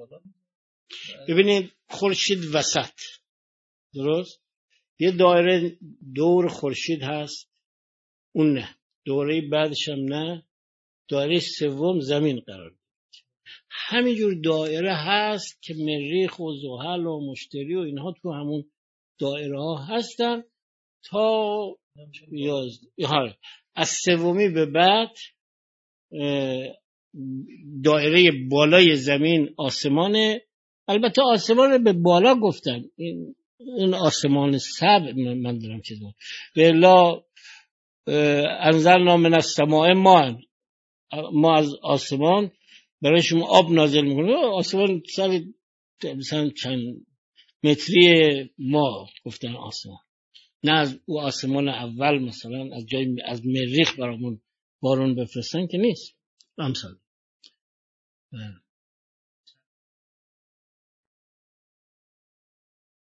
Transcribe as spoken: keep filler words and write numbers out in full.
ببینید خورشید وسط، درست؟ یه دایره دور خورشید هست، اون نه، دوره بعدش هم نه، دایره سوم زمین قرار داره. همینجور دایره هست که مریخ و زحل و مشتری و اینها تو همون دایره ها هستن تا یازده. از سومی به بعد دایره بالای زمین آسمانه. البته آسمان به بالا گفتن، این اون آسمان سبع من دارم چیز بود به الا انزلنا من السماء ماء، ما از آسمان برای شما آب نازل میکنه. آسمان سر مثلا چند متری ما گفتن آسمان، نه از او آسمان اول مثلا از جای از مریخ برامون بارون بفرستن که نیست. امثال